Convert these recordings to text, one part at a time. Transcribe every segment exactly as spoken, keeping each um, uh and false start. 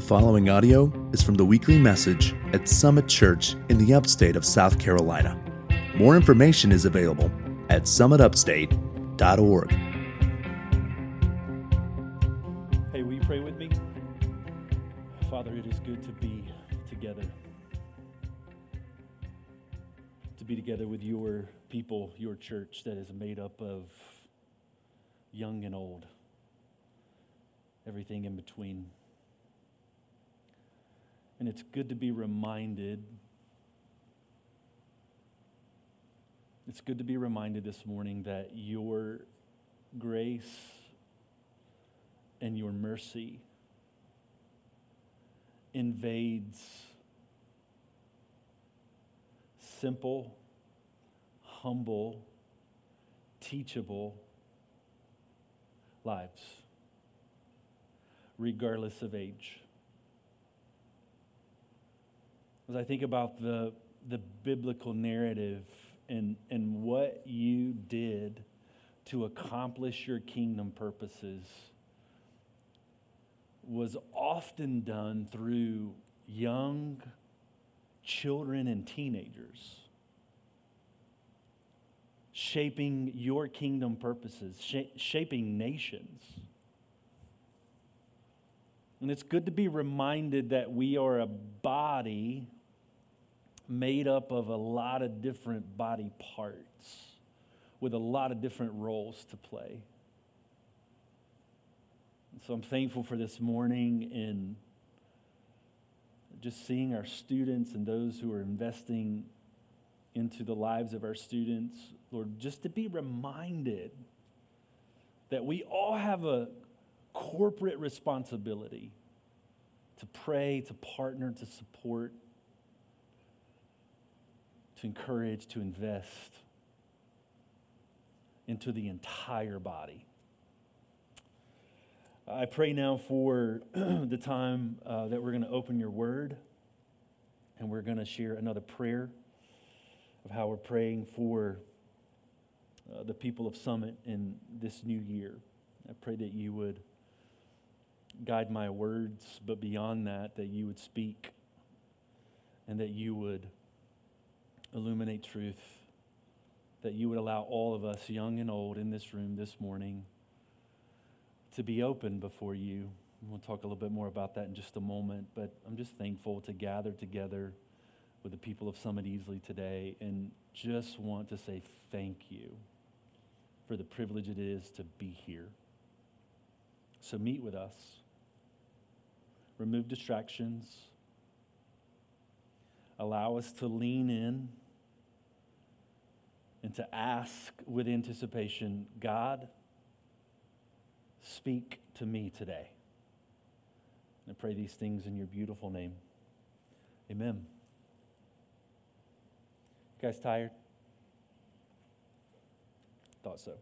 following audio is from the weekly message at Summit Church in the upstate of South Carolina. More information is available at summit upstate dot org. Hey, will you pray with me? Father, it is good to be together. To be together with your people, your church that is made up of young and old, everything in between. And it's good to be reminded, it's good to be reminded this morning that your grace and your mercy invades simple, humble, teachable lives, regardless of age. As I think about the the biblical narrative and, and what you did to accomplish your kingdom purposes was often done through young children and teenagers, shaping your kingdom purposes, sh- shaping nations. And it's good to be reminded that we are a body made up of a lot of different body parts with a lot of different roles to play. And so I'm thankful for this morning in just seeing our students and those who are investing into the lives of our students. Lord, just to be reminded that we all have a corporate responsibility to pray, to partner, to support, to encourage, to invest into the entire body. I pray now for the time uh, that we're going to open your word, and we're going to share another prayer of how we're praying for uh, the people of Summit in this new year. I pray that you would guide my words, but beyond that, that you would speak and that you would illuminate truth, that you would allow all of us, young and old, in this room this morning to be open before you. We'll talk a little bit more about that in just a moment, but I'm just thankful to gather together with the people of Summit Easley today and just want to say thank you for the privilege it is to be here. So meet with us. Remove distractions. Allow us to lean in and to ask with anticipation, God, speak to me today. And I pray these things in your beautiful name. Amen. You guys tired? Thought so.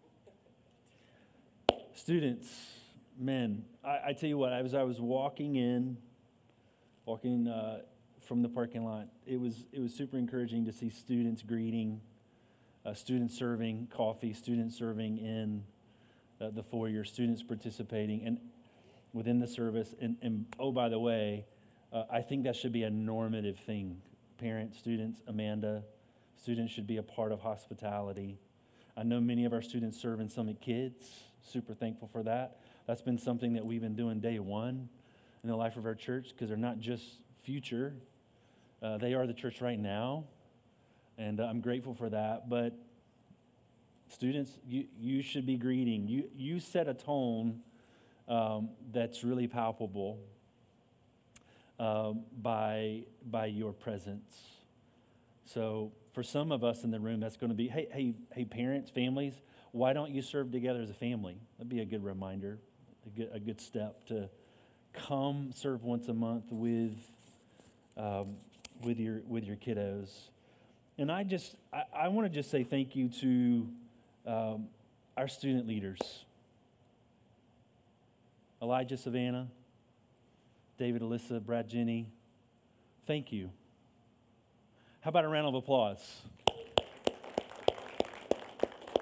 Students, men, I, I tell you what, as I was walking in, walking uh, from the parking lot, it was it was super encouraging to see students greeting, uh, students serving coffee, students serving in uh, the foyer, students participating and within the service. And, and oh, by the way, uh, I think that should be a normative thing. Parents, students, Amanda, students should be a part of hospitality. I know many of our students serve in Summit Kids. Super thankful for that. That's been something that we've been doing day one in the life of our church because they're not just future. Uh, they are the church right now, and uh, I'm grateful for that. But students, you you should be greeting. You you set a tone um, that's really palpable um, by by your presence. So for some of us in the room, that's going to be, hey hey hey, parents, families, why don't you serve together as a family? That'd be a good reminder, a good a good step to come serve once a month with. Um, with your with your kiddos. And I just, I, I want to just say thank you to um, our student leaders. Elijah, Savannah, David, Alyssa, Brad, Jenny, thank you. How about a round of applause?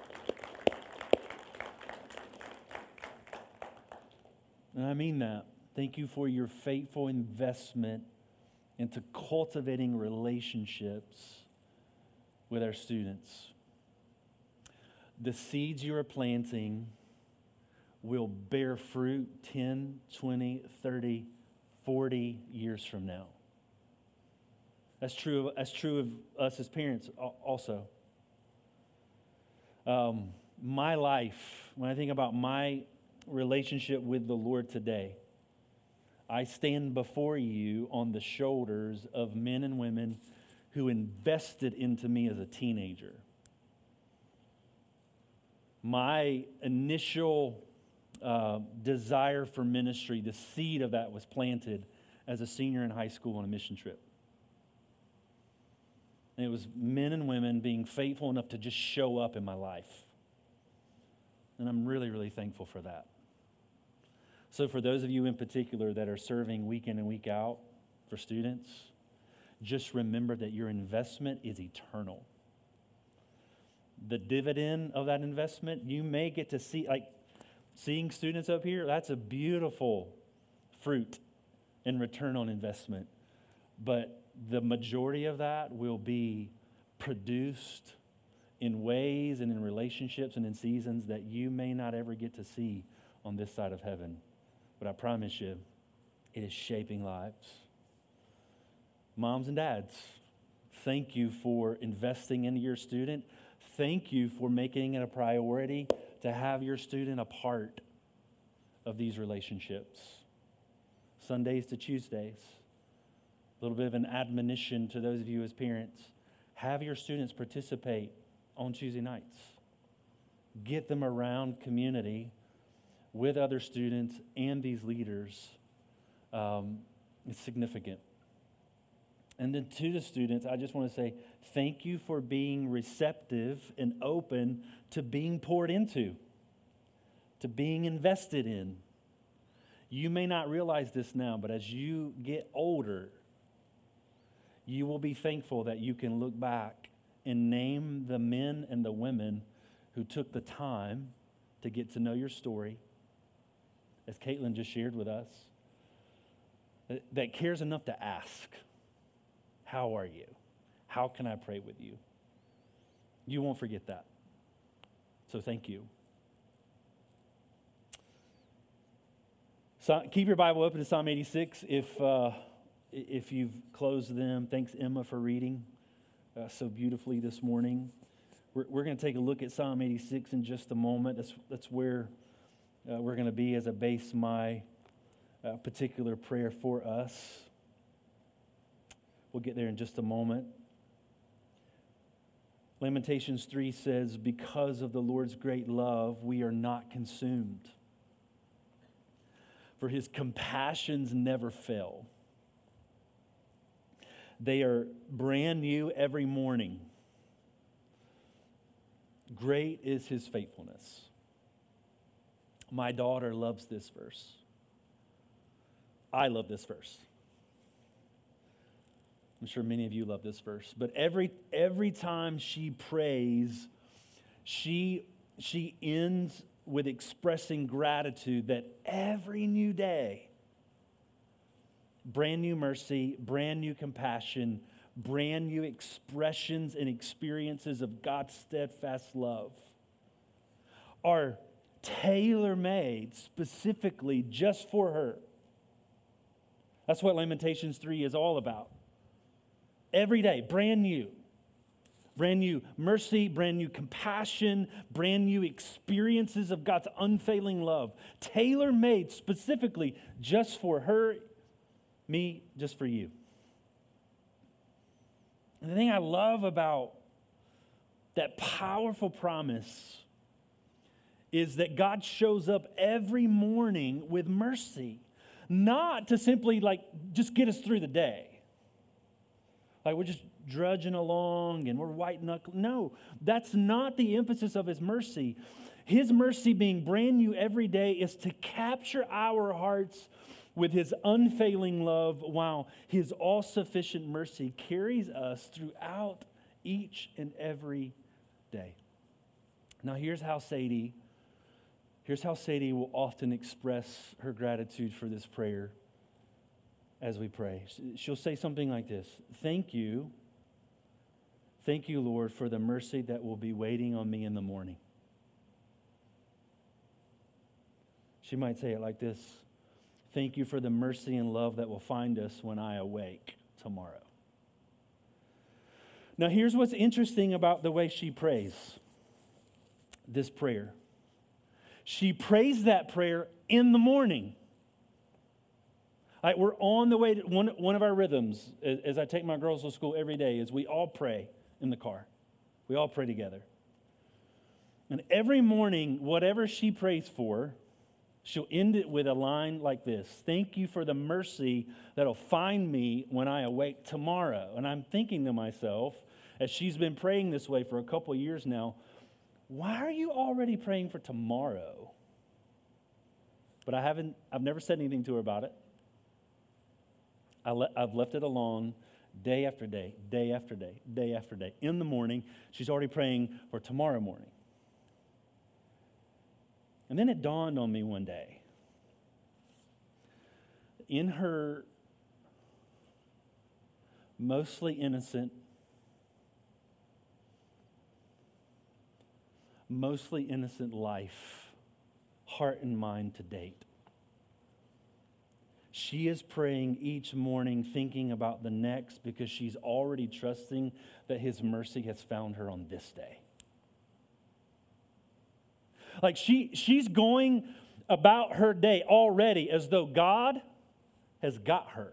And I mean that. Thank you for your faithful investment into cultivating relationships with our students. The seeds you are planting will bear fruit ten, twenty, thirty, forty years from now. That's true of, that's true of us as parents also. Um, my life, when I think about my relationship with the Lord today, I stand before you on the shoulders of men and women who invested into me as a teenager. My initial uh, desire for ministry, the seed of that was planted as a senior in high school on a mission trip. And it was men and women being faithful enough to just show up in my life. And I'm really, really thankful for that. So for those of you in particular that are serving week in and week out for students, just remember that your investment is eternal. The dividend of that investment, you may get to see, like seeing students up here, that's a beautiful fruit and return on investment. But the majority of that will be produced in ways and in relationships and in seasons that you may not ever get to see on this side of heaven. But I promise you, it is shaping lives. Moms and dads, thank you for investing into your student. Thank you for making it a priority to have your student a part of these relationships. Sundays to Tuesdays. A little bit of an admonition to those of you as parents. Have your students participate on Tuesday nights. Get them around community with other students and these leaders. Um, it's significant. And then to the students, I just want to say thank you for being receptive and open to being poured into, to being invested in. You may not realize this now, but as you get older, you will be thankful that you can look back and name the men and the women who took the time to get to know your story, as Caitlin just shared with us, that cares enough to ask, how are you? How can I pray with you? You won't forget that. So thank you. So keep your Bible open to Psalm eighty-six if uh, if you've closed them. Thanks, Emma, for reading uh, so beautifully this morning. We're, we're going to take a look at Psalm eighty-six in just a moment. That's, that's where uh, we're going to be as I base my uh, particular prayer for us. We'll get there in just a moment. Lamentations three says, because of the Lord's great love, we are not consumed. For his compassions never fail. They are brand new every morning. Great is his faithfulness. My daughter loves this verse. I love this verse. I'm sure many of you love this verse. But every every time she prays, she she ends with expressing gratitude that every new day, brand new mercy, brand new compassion, brand new expressions and experiences of God's steadfast love are tailor-made specifically just for her. That's what Lamentations three is all about. Every day, brand new. Brand new mercy, brand new compassion, brand new experiences of God's unfailing love. Tailor-made specifically just for her, me, just for you. And the thing I love about that powerful promise is that God shows up every morning with mercy. Not to simply like just get us through the day. Like we're just drudging along and we're white knuckle. No, that's not the emphasis of his mercy. His mercy being brand new every day is to capture our hearts with his unfailing love while his all-sufficient mercy carries us throughout each and every day. Now here's how Sadie, here's how Sadie will often express her gratitude for this prayer. as we pray. She'll say something like this: thank you, thank you, Lord, for the mercy that will be waiting on me in the morning. She might say it like this: thank you for the mercy and love that will find us when I awake tomorrow. Now, here's what's interesting about the way she prays this prayer. She prays that prayer in the morning. Right, we're on the way to one, one of our rhythms as, as I take my girls to school every day is we all pray in the car. We all pray together. And every morning, whatever she prays for, she'll end it with a line like this: thank you for the mercy that'll find me when I awake tomorrow. And I'm thinking to myself, as she's been praying this way for a couple of years now, why are you already praying for tomorrow? But I haven't, I've never said anything to her about it. I le- I've left it alone day after day, day after day, day after day. In the morning, she's already praying for tomorrow morning. And then it dawned on me one day, in her mostly innocent, mostly innocent life, heart and mind to date, she is praying each morning, thinking about the next, because she's already trusting that His mercy has found her on this day. Like she, she's going about her day already as though God has got her.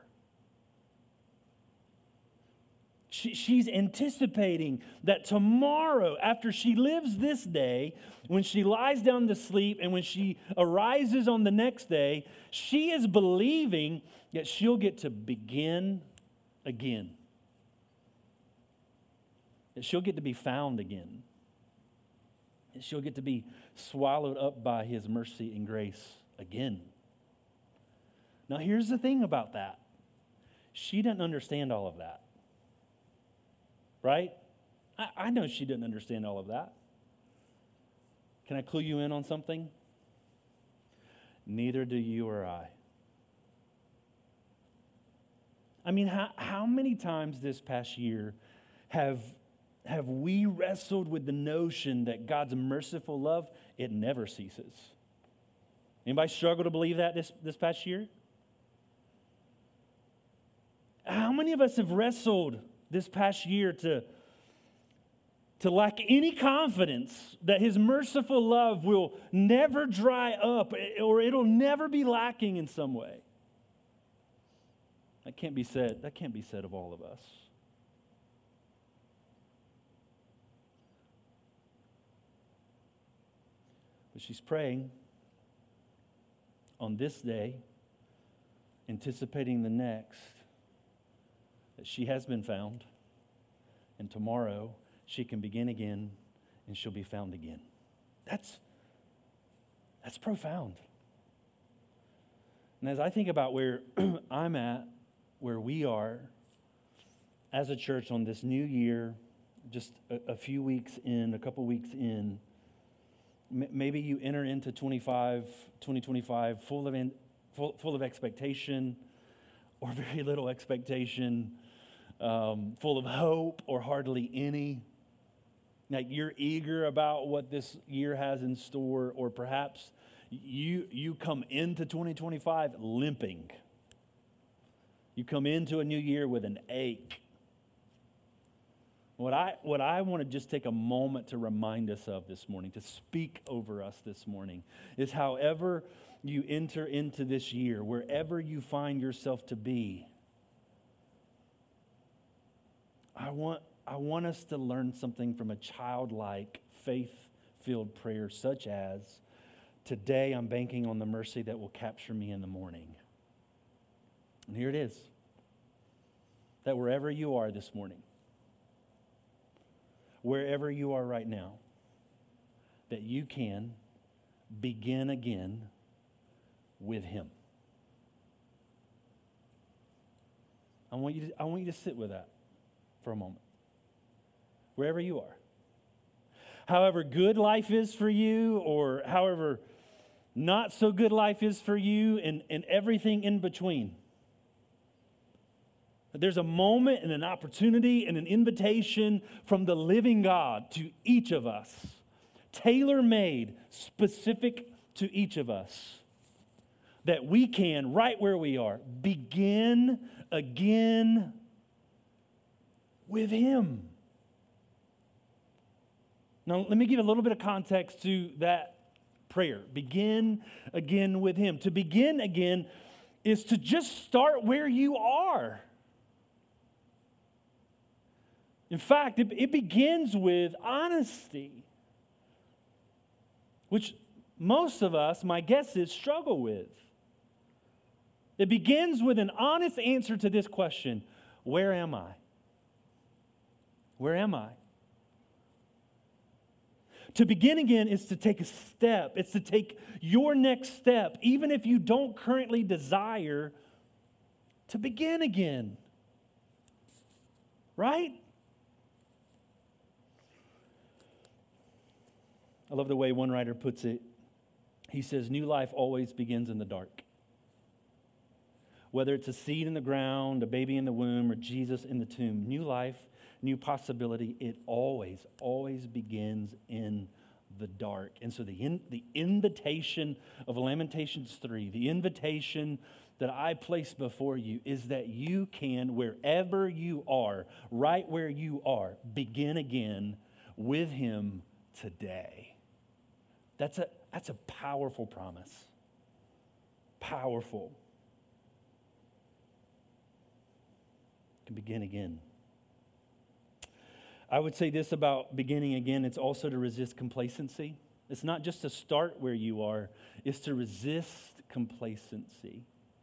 She, she's anticipating that tomorrow, after she lives this day, when she lies down to sleep and when she arises on the next day, she is believing that she'll get to begin again. That she'll get to be found again. That she'll get to be swallowed up by His mercy and grace again. Now, here's the thing about that. She didn't understand all of that. Right? I, I know she didn't understand all of that. Can I clue you in on something? Neither do you or I. I mean, how, how many times this past year have, have we wrestled with the notion that God's merciful love, it never ceases? Anybody struggle to believe that this, this past year? How many of us have wrestled this past year to, to lack any confidence that His merciful love will never dry up or it'll never be lacking in some way? That can't be said. That can't be said of all of us. But she's praying on this day, anticipating the next, that she has been found, and tomorrow she can begin again and she'll be found again. That's, that's profound. And as I think about where I'm at, where we are as a church on this new year, just a, a few weeks in, a couple weeks in, m- maybe you enter into twenty-five, twenty twenty-five full of, in, full, full of expectation or very little expectation, Um, full of hope or hardly any. Like you're eager about what this year has in store, or perhaps you you come into twenty twenty-five limping. You come into a new year with an ache. What I what I want to just take a moment to remind us of this morning, to speak over us this morning, is however you enter into this year, wherever you find yourself to be, I want, I want us to learn something from a childlike, faith-filled prayer such as, today I'm banking on the mercy that will capture me in the morning. And here it is. That wherever you are this morning, wherever you are right now, that you can begin again with Him. I want you to, I want you to sit with that for a moment. Wherever you are. However good life is for you, or however not so good life is for you, and, and everything in between. There's a moment and an opportunity and an invitation from the living God to each of us, tailor-made, specific to each of us, that we can, right where we are, begin again with Him. Now, let me give a little bit of context to that prayer. Begin again with Him. To begin again is to just start where you are. In fact, it, it begins with honesty, which most of us, my guess is, struggle with. It begins with an honest answer to this question: where am I? Where am I? To begin again is to take a step. It's to take your next step, even if you don't currently desire to begin again. Right? I love the way one writer puts it. He says, new life always begins in the dark. Whether it's a seed in the ground, a baby in the womb, or Jesus in the tomb, new life, new possibility, it always, always begins in the dark. And so the, in, the invitation of Lamentations three, the invitation that I place before you is that you can, wherever you are, right where you are, begin again with Him today. That's a, that's a powerful promise. Powerful. Can begin again. I would say this about beginning again, it's also to resist complacency. It's not just to start where you are, it's to resist complacency.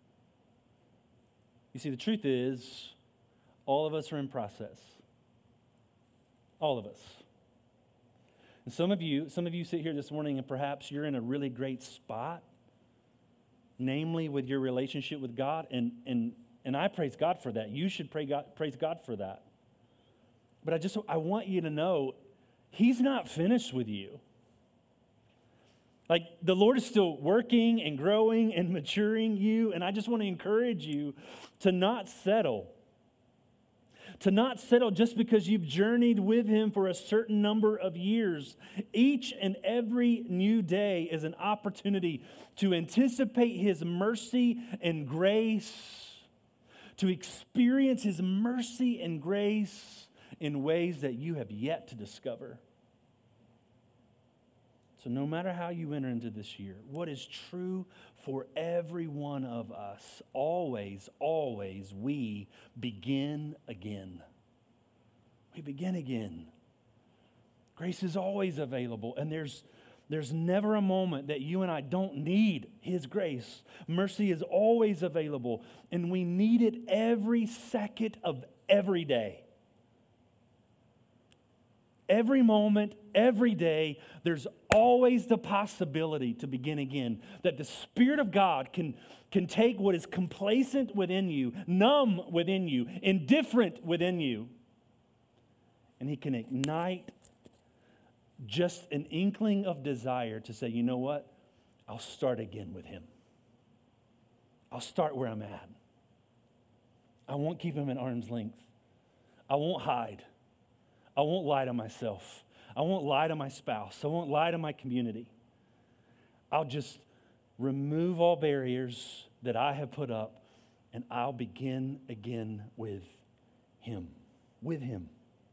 You see, the truth is, all of us are in process. All of us. And some of you, some of you sit here this morning and perhaps you're in a really great spot, namely with your relationship with God, and and And I praise God for that. You should pray God, praise God for that. But I just, I want you to know, He's not finished with you. Like, the Lord is still working and growing and maturing you, and I just want to encourage you to not settle. To not settle just because you've journeyed with Him for a certain number of years. Each and every new day is an opportunity to anticipate His mercy and grace, to experience His mercy and grace in ways that you have yet to discover. So no matter how you enter into this year, what is true for every one of us, always, always, we begin again. We begin again. Grace is always available, and there's There's never a moment that you and I don't need His grace. Mercy is always available, and we need it every second of every day. Every moment, every day, there's always the possibility to begin again. That the Spirit of God can, can take what is complacent within you, numb within you, indifferent within you, and He can ignite just an inkling of desire to say, you know what? I'll start again with Him. I'll start where I'm at. I won't keep Him at arm's length. I won't hide. I won't lie to myself. I won't lie to my spouse. I won't lie to my community. I'll just remove all barriers that I have put up, and I'll begin again with Him. With Him.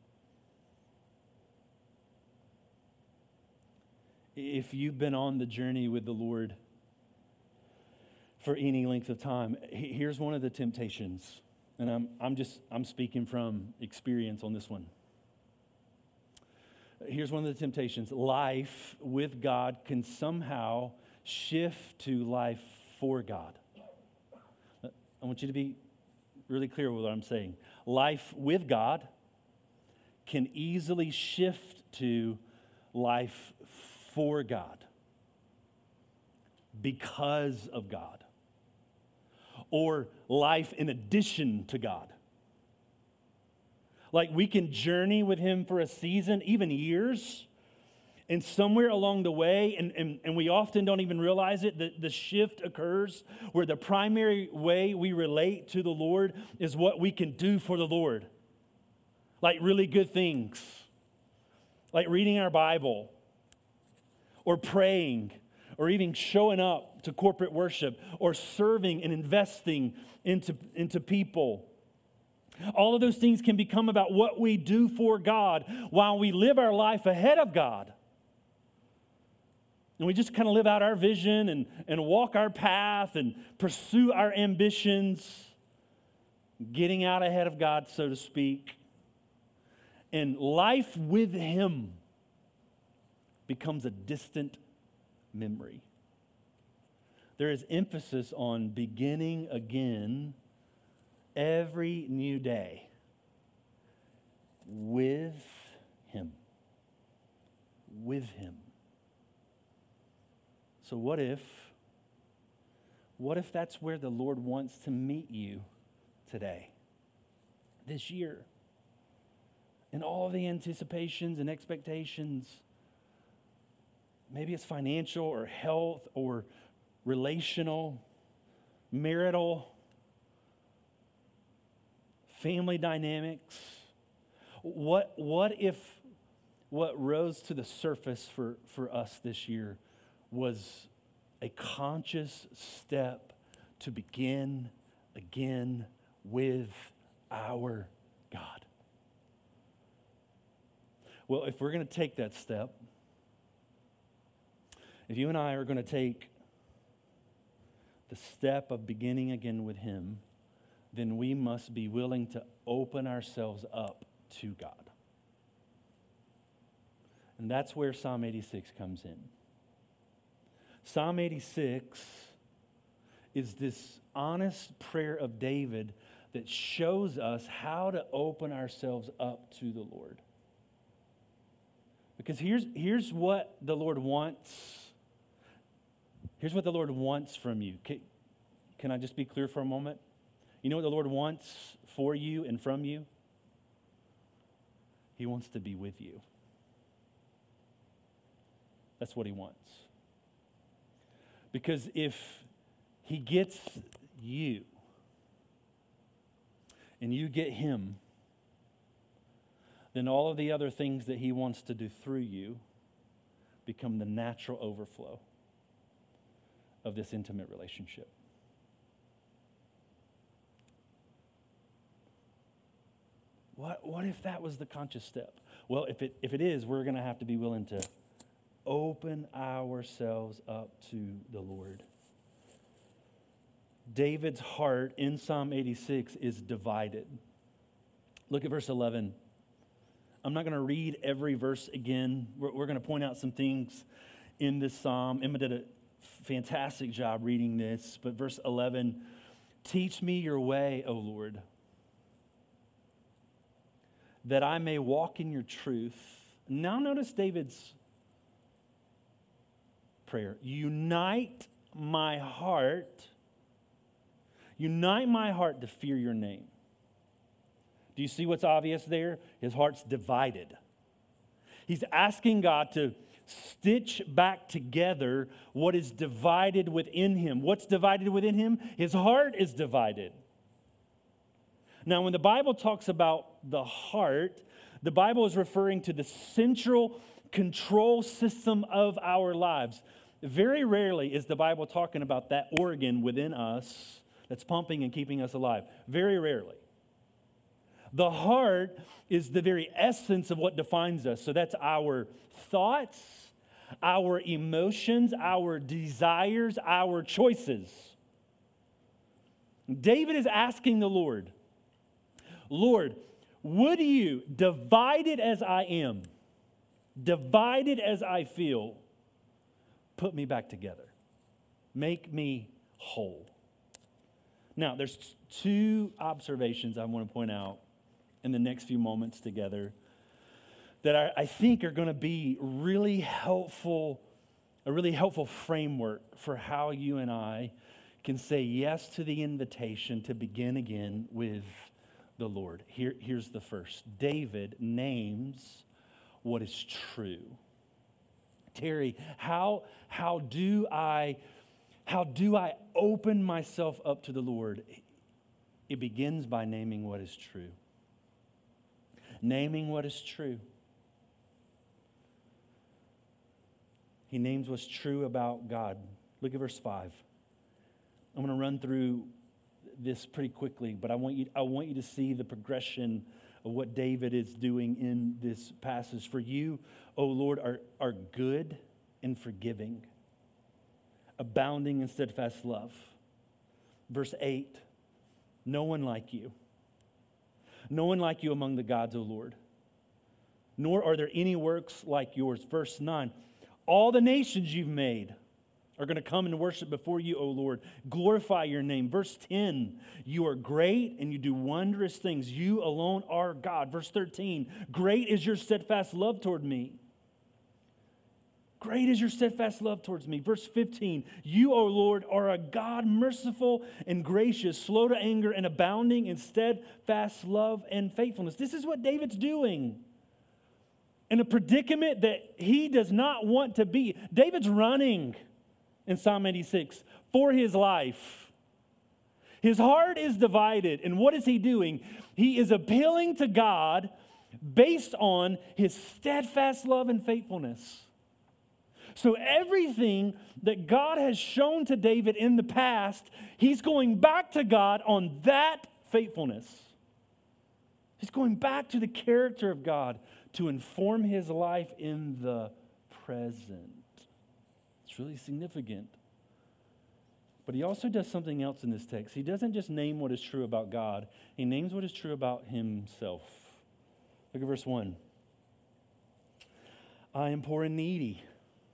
If you've been on the journey with the Lord for any length of time, here's one of the temptations. And I'm I'm just I'm speaking from experience on this one. Here's one of the temptations. Life with God can somehow shift to life for God. I want you to be really clear with what I'm saying. Life with God can easily shift to life for God, because of God, or life in addition to God. Like, we can journey with Him for a season, even years, And somewhere along the way, and, and, and we often don't even realize it, the, the shift occurs where the primary way we relate to the Lord is what we can do for the Lord. Like really good things, like reading our Bible, or praying, or even showing up to corporate worship, or serving and investing into, into people. All of those things can become about what we do for God while we live our life ahead of God. And we just kind of live out our vision and, and walk our path and pursue our ambitions, getting out ahead of God, so to speak. And life with Him becomes a distant memory. There is emphasis on beginning again every new day with Him. With Him. So what if, what if that's where the Lord wants to meet you today, this year? And all of the anticipations and expectations, maybe it's financial or health or relational, marital, family dynamics. What, what if what rose to the surface for, for us this year was a conscious step to begin again with our God? Well, if we're going to take that step, if you and I are going to take the step of beginning again with Him, then we must be willing to open ourselves up to God. And that's where Psalm eighty-six comes in. Psalm eighty-six is this honest prayer of David that shows us how to open ourselves up to the Lord. Because here's, here's what the Lord wants. Here's what the Lord wants from you. Can, can I just be clear for a moment? You know what the Lord wants for you and from you? He wants to be with you. That's what He wants. Because if He gets you and you get Him, then all of the other things that He wants to do through you become the natural overflow of this intimate relationship. What, what if that was the conscious step? Well, if it, if it is, we're going to have to be willing to open ourselves up to the Lord. David's heart in Psalm eighty-six is divided. Look at verse eleven. I'm not going to read every verse again. We're, we're going to point out some things in this psalm. Emma did a fantastic job reading this. But verse eleven, teach me your way, O Lord, that I may walk in your truth. Now notice David's prayer. Unite my heart. Unite my heart to fear your name. Do you see what's obvious there? His heart's divided. He's asking God to stitch back together what is divided within him. What's divided within him? His heart is divided. Now, when the Bible talks about the heart, the Bible is referring to the central control system of our lives. Very rarely is the Bible talking about that organ within us that's pumping and keeping us alive. Very rarely. The heart is the very essence of what defines us. So that's our thoughts, our emotions, our desires, our choices. David is asking the Lord, Lord, would you, divided as I am, divided as I feel, put me back together. Make me whole. Now, there's two observations I want to point out in the next few moments together that I, I think are going to be really helpful, a really helpful framework for how you and I can say yes to the invitation to begin again with the Lord. Here, here's the first. David names what is true. Terry, how, how do I how do I open myself up to the Lord? It begins by naming what is true. Naming what is true. He names what's true about God. Look at verse five. I'm going to run through this pretty quickly, but I want you I want you to see the progression of what David is doing in this passage. For you, O Lord, are, are good and forgiving, abounding in steadfast love. Verse eight, no one like you. No one like you among the gods, O Lord. Nor are there any works like yours. Verse nine, all the nations you've made are going to come and worship before you, O Lord. Glorify your name. Verse ten, you are great and you do wondrous things. You alone are God. Verse thirteen, great is your steadfast love toward me. Great is your steadfast love towards me. Verse fifteen, you, O Lord, are a God merciful and gracious, slow to anger and abounding in steadfast love and faithfulness. This is what David's doing in a predicament that he does not want to be. David's running in Psalm eighty-six for his life. His heart is divided. And what is he doing? He is appealing to God based on his steadfast love and faithfulness. So everything that God has shown to David in the past, he's going back to God on that faithfulness. He's going back to the character of God to inform his life in the present. It's really significant. But he also does something else in this text. He doesn't just name what is true about God. He names what is true about himself. Look at verse one. I am poor and needy.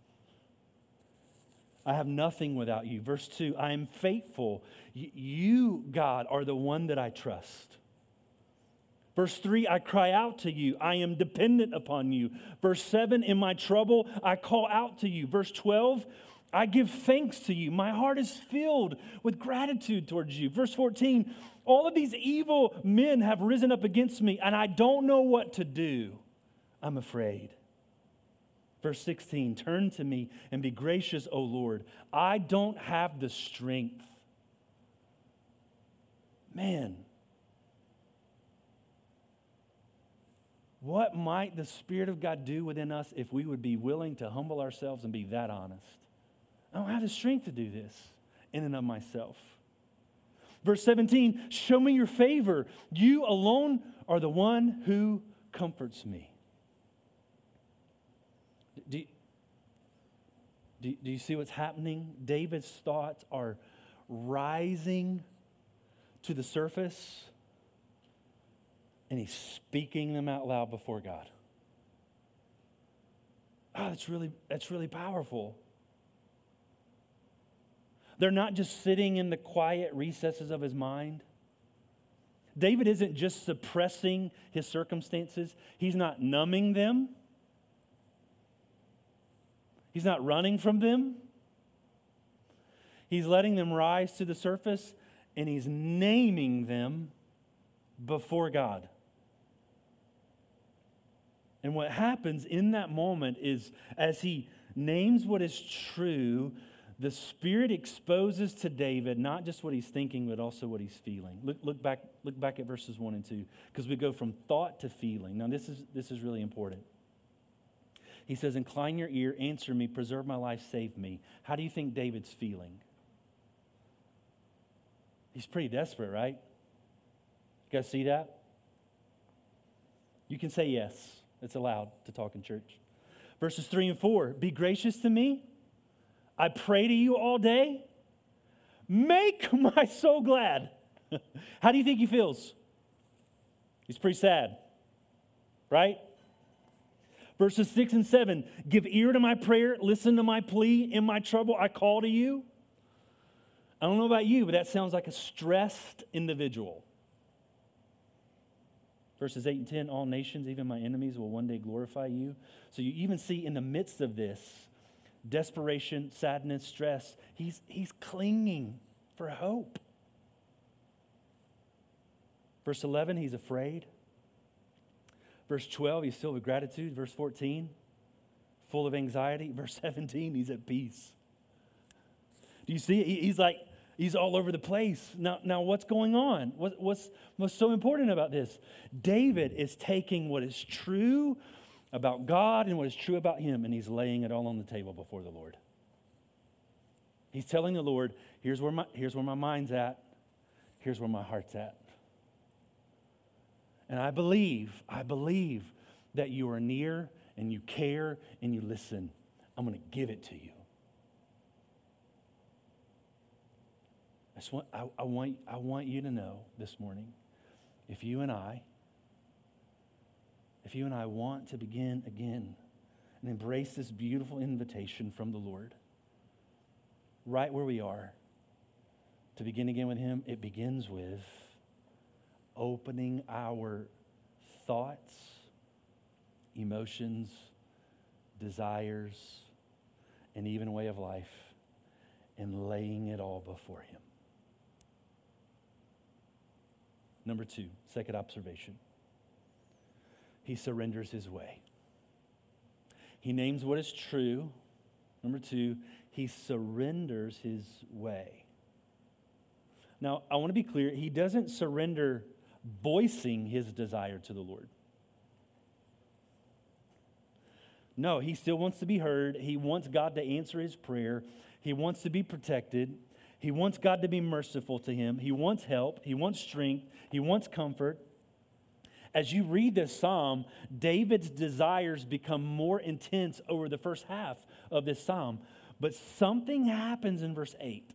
I have nothing without you. Verse two, I am faithful. Y- you, God, are the one that I trust. Verse three, I cry out to you. I am dependent upon you. Verse seven, in my trouble, I call out to you. Verse twelve, I give thanks to you. My heart is filled with gratitude towards you. Verse fourteen, all of these evil men have risen up against me, and I don't know what to do. I'm afraid. Verse sixteen, turn to me and be gracious, O Lord. I don't have the strength. Man, what might the Spirit of God do within us if we would be willing to humble ourselves and be that honest? I don't have the strength to do this in and of myself. Verse seventeen, show me your favor. You alone are the one who comforts me. Do you, do, do you see what's happening? David's thoughts are rising to the surface, and he's speaking them out loud before God. Oh, that's really, that's really powerful. They're not just sitting in the quiet recesses of his mind. David isn't just suppressing his circumstances. He's not numbing them. He's not running from them. He's letting them rise to the surface, and he's naming them before God. And what happens in that moment is, as he names what is true, the Spirit exposes to David not just what he's thinking, but also what he's feeling. Look, look back, look back at verses one and two, because we go from thought to feeling. Now, this is this is really important. He says, incline your ear, answer me, preserve my life, save me. How do you think David's feeling? He's pretty desperate, right? You guys see that? You can say yes. It's allowed to talk in church. Verses three and four, be gracious to me. I pray to you all day. Make my soul glad. How do you think he feels? He's pretty sad, right? Verses six and seven, give ear to my prayer, listen to my plea. In my trouble, I call to you. I don't know about you, but that sounds like a stressed individual. Verses eight and ten, all nations, even my enemies, will one day glorify you. So you even see in the midst of this, desperation, sadness, stress, he's, he's clinging for hope. Verse eleven, he's afraid. Verse twelve, he's filled with gratitude. Verse fourteen, full of anxiety. Verse seventeen, he's at peace. Do you see it? He's like, he's all over the place. Now, now what's going on? What, what's, what's so important about this? David is taking what is true about God and what is true about him, and he's laying it all on the table before the Lord. He's telling the Lord, here's where my, here's where my mind's at. Here's where my heart's at. And I believe, I believe that you are near and you care and you listen. I'm going to give it to you. I, just want, I, I, want, I want you to know this morning, if you and I, if you and I want to begin again and embrace this beautiful invitation from the Lord, right where we are, to begin again with him, it begins with opening our thoughts, emotions, desires, and even way of life, and laying it all before him. Number two, second observation. He surrenders his way. He names what is true. Number two, he surrenders his way. Now, I want to be clear. He doesn't surrender voicing his desire to the Lord. No, he still wants to be heard. He wants God to answer his prayer. He wants to be protected. He wants God to be merciful to him. He wants help. He wants strength. He wants comfort. As you read this psalm, David's desires become more intense over the first half of this psalm. But something happens in verse eight.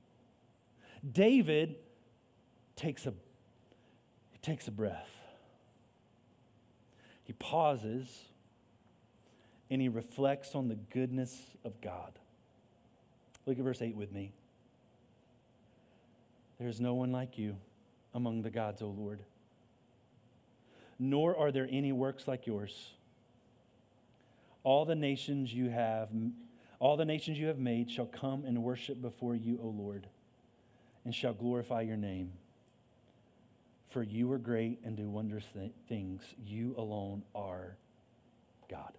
David takes a, he takes a breath. He pauses and he reflects on the goodness of God. Look at verse eight with me. There is no one like you among the gods, O Lord, nor are there any works like yours. All the nations you have, all the nations you have made shall come and worship before you, O Lord, and shall glorify your name. For you are great and do wondrous th- things. You alone are God.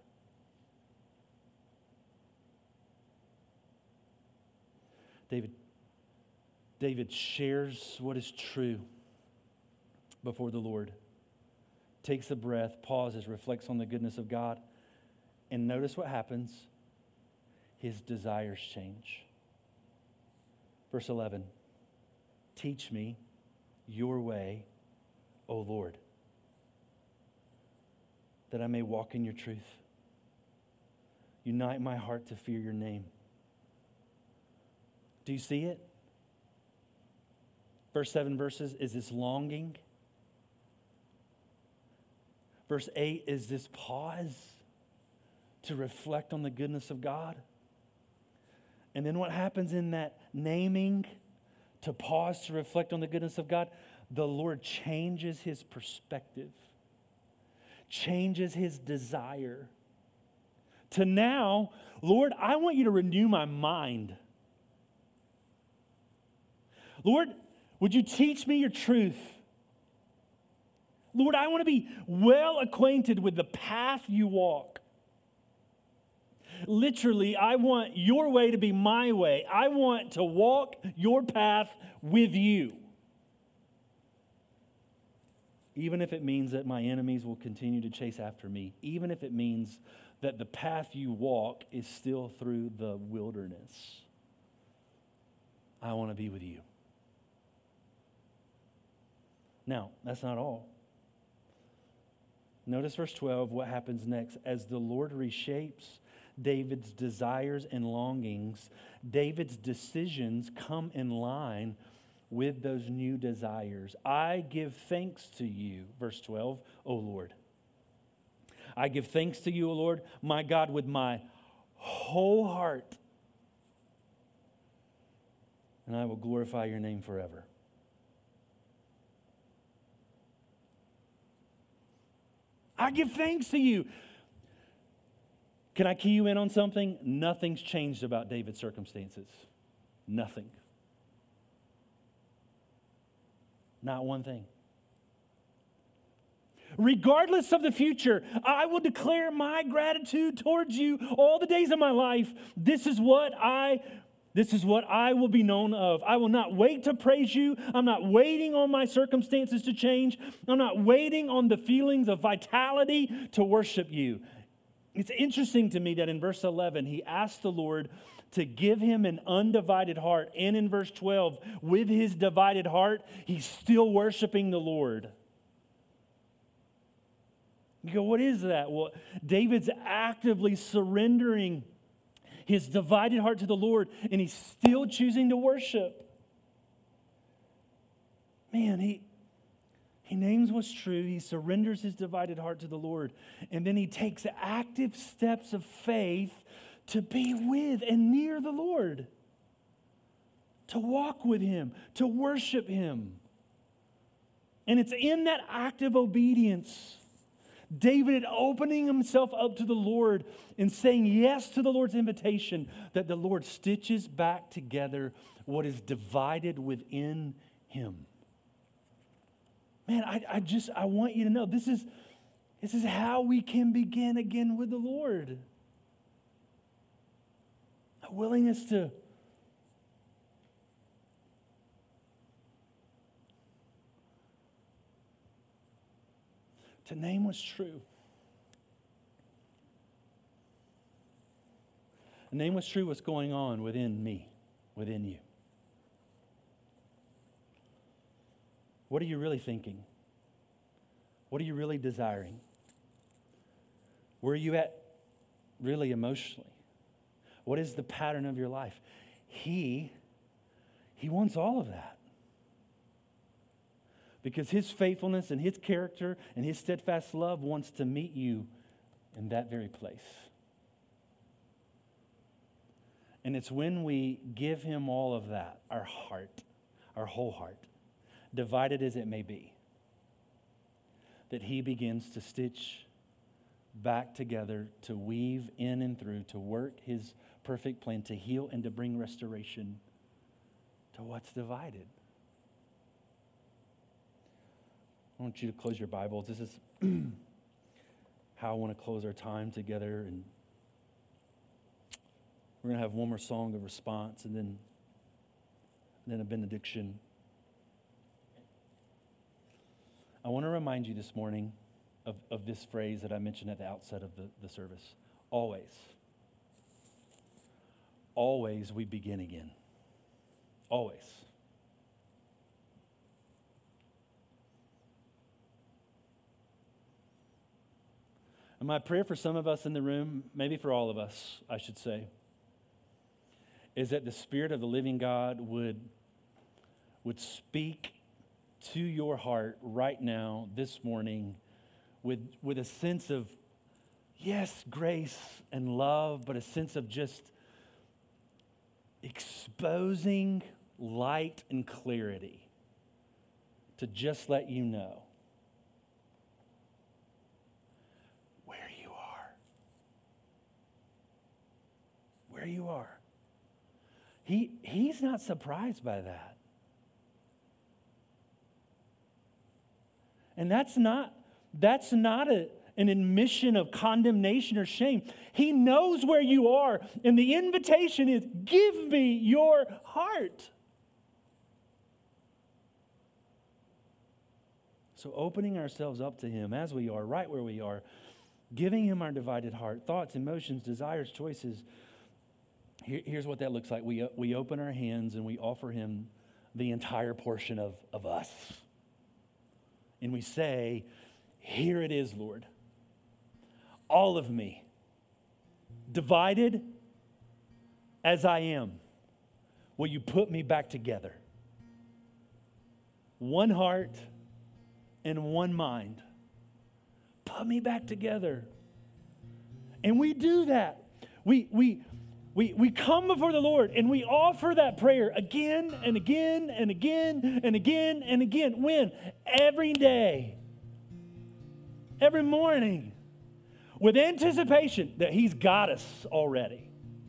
David, David shares what is true before the Lord, takes a breath, pauses, reflects on the goodness of God, and notice what happens. His desires change. Verse eleven, teach me your way, O Lord, that I may walk in your truth. Unite my heart to fear your name. Do you see it? Verse seven verses is this longing. Verse eight is this pause to reflect on the goodness of God. And then what happens in that naming, to pause to reflect on the goodness of God? The Lord changes his perspective, changes his desire to now, Lord, I want you to renew my mind. Lord, would you teach me your truth? Lord, I want to be well acquainted with the path you walk. Literally, I want your way to be my way. I want to walk your path with you. Even if it means that my enemies will continue to chase after me. Even if it means that the path you walk is still through the wilderness. I want to be with you. Now, that's not all. Notice verse twelve, what happens next. As the Lord reshapes David's desires and longings, David's decisions come in line with those new desires. I give thanks to you, verse twelve, O Lord. I give thanks to you, O Lord, my God, with my whole heart, and I will glorify your name forever. I give thanks to you. Can I key you in on something? Nothing's changed about David's circumstances. Nothing. Not one thing. Regardless of the future, I will declare my gratitude towards you all the days of my life. This is what I This is what I will be known of. I will not wait to praise you. I'm not waiting on my circumstances to change. I'm not waiting on the feelings of vitality to worship you. It's interesting to me that in verse eleven, he asked the Lord to give him an undivided heart. And in verse twelve, with his divided heart, he's still worshiping the Lord. You go, what is that? Well, David's actively surrendering his divided heart to the Lord, and he's still choosing to worship. Man, he, he names what's true. He surrenders his divided heart to the Lord, and then he takes active steps of faith to be with and near the Lord, to walk with him, to worship him. And it's in that active obedience, David opening himself up to the Lord and saying yes to the Lord's invitation, that the Lord stitches back together what is divided within him. Man, I, I just, I want you to know, this is, this is how we can begin again with the Lord. A willingness to to name what's true. Name what's true, what's going on within me, within you. What are you really thinking? What are you really desiring? Where are you at really emotionally? What is the pattern of your life? He, he wants all of that. Because his faithfulness and his character and his steadfast love wants to meet you in that very place. And it's when we give him all of that, our heart, our whole heart, divided as it may be, that he begins to stitch back together, to weave in and through, to work his perfect plan, to heal and to bring restoration to what's divided. I want you to close your Bibles. This is how I want to close our time together. And we're going to have one more song of response and then, then a benediction. I want to remind you this morning of, of this phrase that I mentioned at the outset of the, the service. Always. Always we begin again. Always. And my prayer for some of us in the room, maybe for all of us, I should say, is that the Spirit of the living God would, would speak to your heart right now, this morning, with, with a sense of, yes, grace and love, but a sense of just exposing light and clarity to just let you know where you are. Where you are. He, he's not surprised by that. And that's not, that's not a, an admission of condemnation or shame. He knows where you are. And the invitation is, give me your heart. So opening ourselves up to him as we are, right where we are, giving him our divided heart, thoughts, emotions, desires, choices. Here, here's what that looks like. We, we open our hands and we offer him the entire portion of, of us. And we say, here it is, Lord. All of me, divided as I am, will you put me back together? One heart and one mind. Put me back together. And we do that. We, we, we, we come before the Lord and we offer that prayer again and again and again and again and again. When? Every day. Every morning. With anticipation that he's got us already.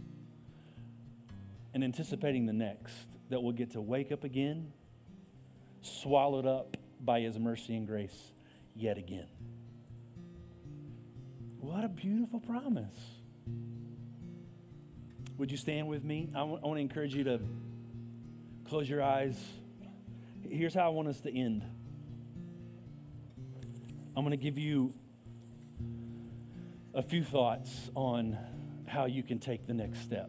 And anticipating the next, that we'll get to wake up again, swallowed up by his mercy and grace yet again. What a beautiful promise. Would you stand with me? I want, I want to encourage you to close your eyes. Here's how I want us to end. I'm going to give you a few thoughts on how you can take the next step.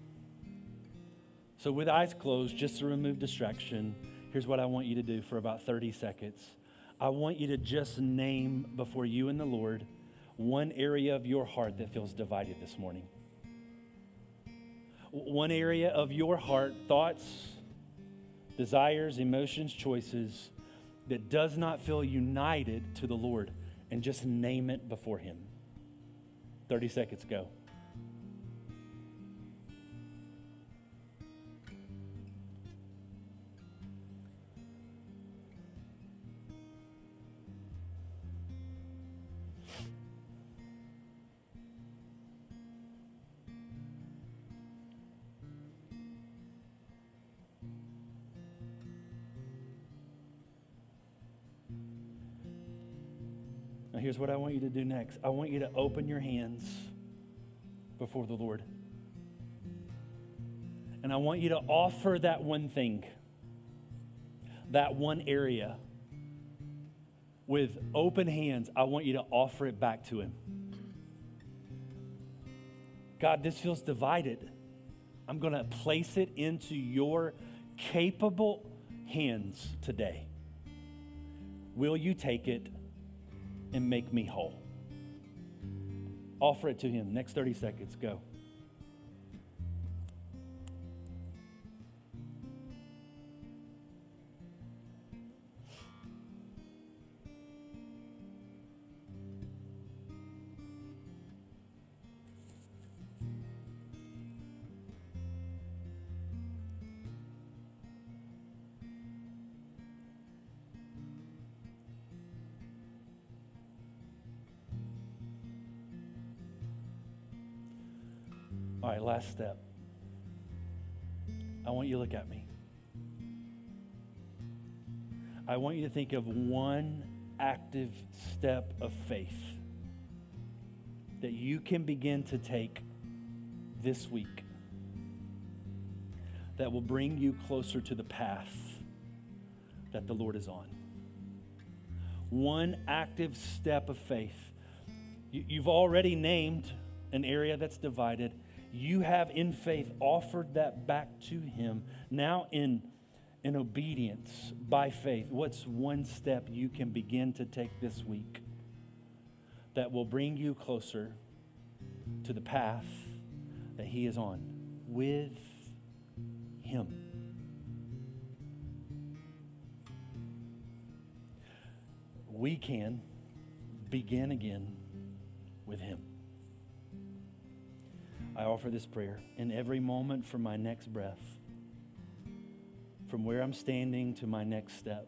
So with eyes closed, just to remove distraction, here's what I want you to do for about thirty seconds. I want you to just name before you and the Lord one area of your heart that feels divided this morning. One area of your heart, thoughts, desires, emotions, choices, that does not feel united to the Lord, and just name it before Him. thirty seconds, go. Now here's what I want you to do next. I want you to open your hands before the Lord. And I want you to offer that one thing, that one area. With open hands, I want you to offer it back to Him. God, this feels divided. I'm going to place it into your capable hands today. Will you take it and make me whole? Offer it to Him. Next thirty seconds, go. All right, last step. I want you to look at me. I want you to think of one active step of faith that you can begin to take this week that will bring you closer to the path that the Lord is on. One active step of faith. You, you've already named an area that's divided. You have, in faith, offered that back to Him. Now, in, in obedience, by faith, what's one step you can begin to take this week that will bring you closer to the path that He is on with Him? We can begin again with Him. I offer this prayer in every moment from my next breath, from where I'm standing to my next step.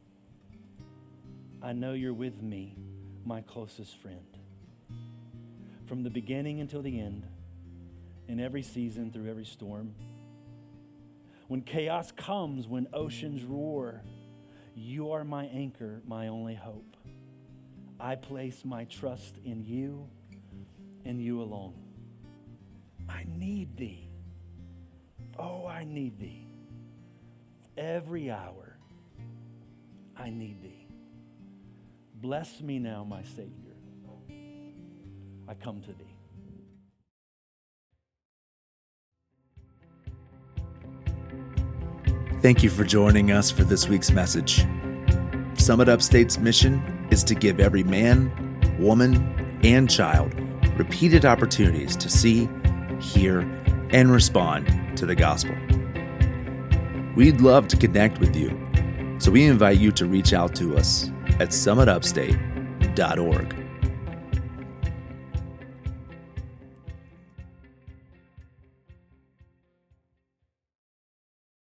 I know You're with me, my closest friend. From the beginning until the end, in every season, through every storm. When chaos comes, when oceans roar, You are my anchor, my only hope. I place my trust in You and You alone. I need Thee. Oh, I need Thee. Every hour, I need Thee. Bless me now, my Savior. I come to Thee. Thank you for joining us for this week's message. Summit Upstate's mission is to give every man, woman, and child repeated opportunities to see, hear, and respond to the gospel. We'd love to connect with you, so we invite you to reach out to us at summit upstate dot org.